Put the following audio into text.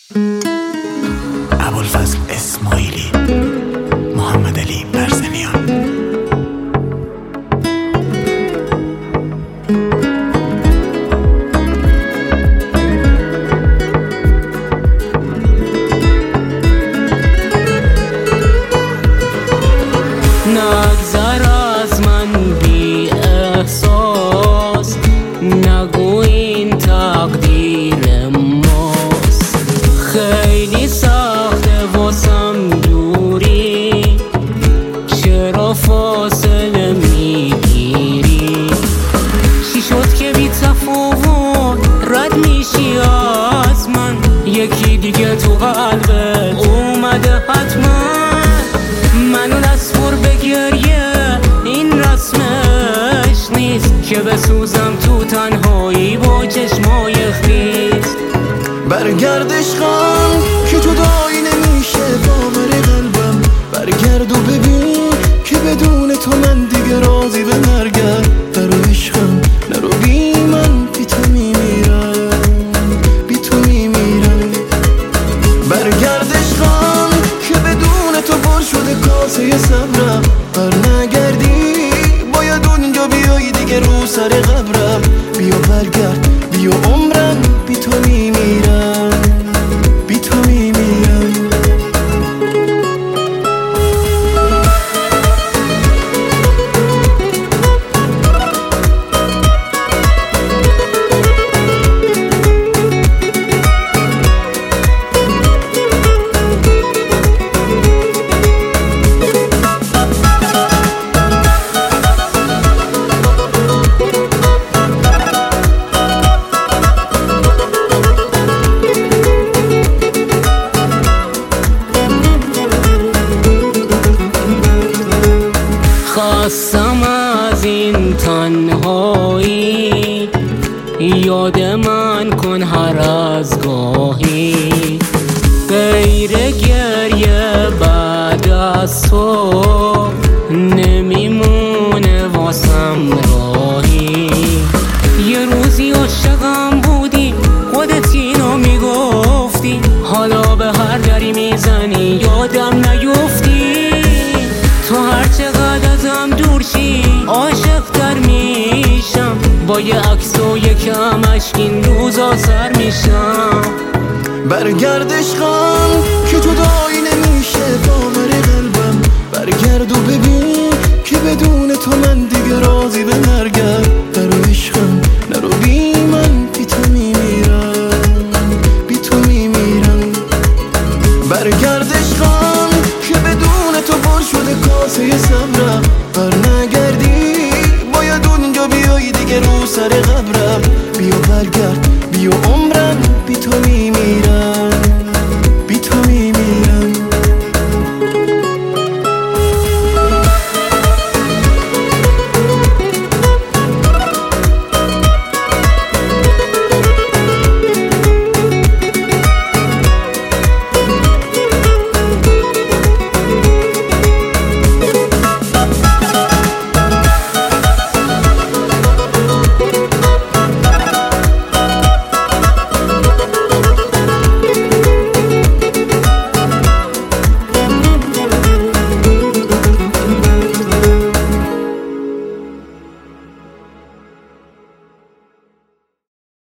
ابوالفضل اسماعیلی، محمد علی برزنیان. نگذر از من بی احساس، نگو این تقدیر ماست. خیلی سخته واسم دوری، چرا فاصله میگیری؟ چی شد که بی تفاوت رد میشی از من؟ یکی دیگه تو قلبت اومده حتما. منو دستور به گریه این رسمش نیست، که بسوزم تو تنهایی با چشمای خیس. برگرد عشقم که جدایی نمیشه باور قلبم. برگرد و ببین که بدون تو من دیگه راضی به مرگم. درو عشقم نرو بی من، بی تو میمیرم، بی تو میمیرم. برگرد عشقم که بدون تو پر شده کاسه صبرم. برنگردی باید اونجا بیایی دیگه رو سر قبرم. بیا برگرد بیا عمرم، بی تو میمیرم، بی تو میمیرم. خواستم از این تنهایی، یاد من کن هر از گاهی. غیر گریه بعد از تو نمیمونه واسم راهی. یه روزی عاشقم بودی خودت اینو میگفتی، حالا به هر دری میزنی یادم نیفتی. تو هر چقدر ازم دور شی عاشق تر میشم، با یه عکس و یکم اشک این روزا سر میشم. برگرد عشقم که جدایی نمیشه باور قلبم. برگرد و ببین که بدون تو من دیگه راضی به مرگم. درو عشقم نرو بی من، بی تو میمیرم، بی تو میمیرم. برگرد عشقم که بدون تو پر شده کاسه صبرم. برنگردی باید اونجا بیایی دیگه رو سر قبرم. بیا برگرد بیا عمرم، بی تو میمیرم.